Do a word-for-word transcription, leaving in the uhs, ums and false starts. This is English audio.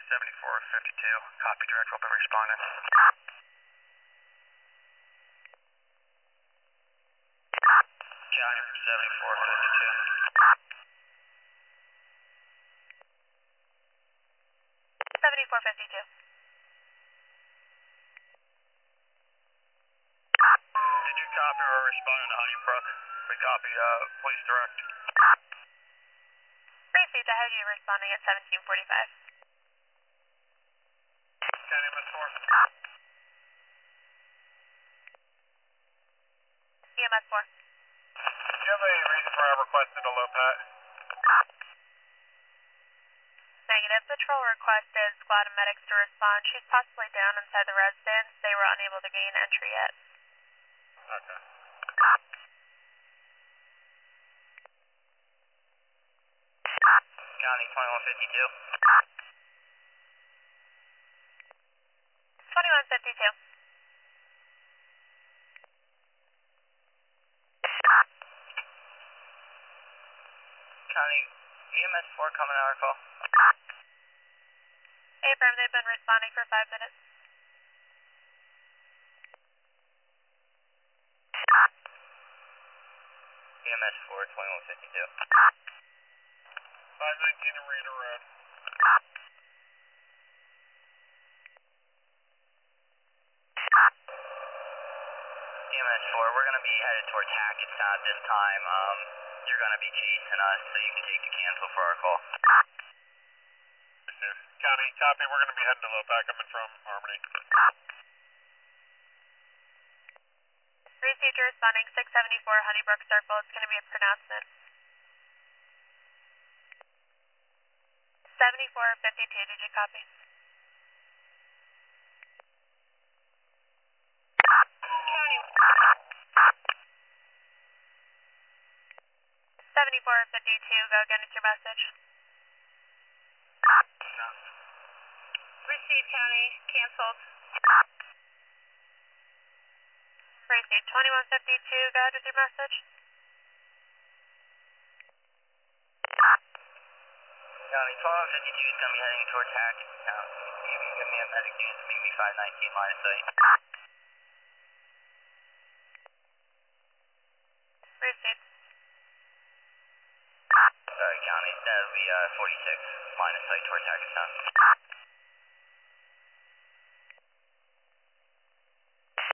seventy-four fifty-two, copy direct, open responding. County for seventy-four fifty-two. seventy-four fifty-two. Did you copy or respond to Honeybrook? We copy, uh, police direct. Received, I had you responding at seventeen forty-five. County M S four. E M S four. Do you have a reason for our requested a low pat? Negative. Patrol requested squad and medics to respond. She's possibly down inside the residence. They were unable to gain entry yet. Okay. County twenty-one fifty-two. twenty-one fifty-two. County E M S four coming on our call. Affirm, they've been responding for five minutes. E M S four, twenty-one fifty-two. five nineteen Arena Road. E M S four, we're going to be headed towards Hackettstown at this time. Um, you're going to be chasing us, so you can take the cancel for our call. County, copy. We're going to be heading to Lopac, coming from Harmony. Received, you're responding six seventy-four Honeybrook Circle. It's going to be a pronouncement. seventy-four fifty-two, did you copy? County. seventy-four fifty-two, go again with your message. Received, County. Canceled. Received, twenty-one fifty-two, go ahead with your message. County, twenty-one fifty-two is going to be heading towards Hackettstown. You can give me a medic unit to meet me five nineteen line of sight. Received. Sorry, County, that'll be uh, forty-six line of sight towards Hackettstown.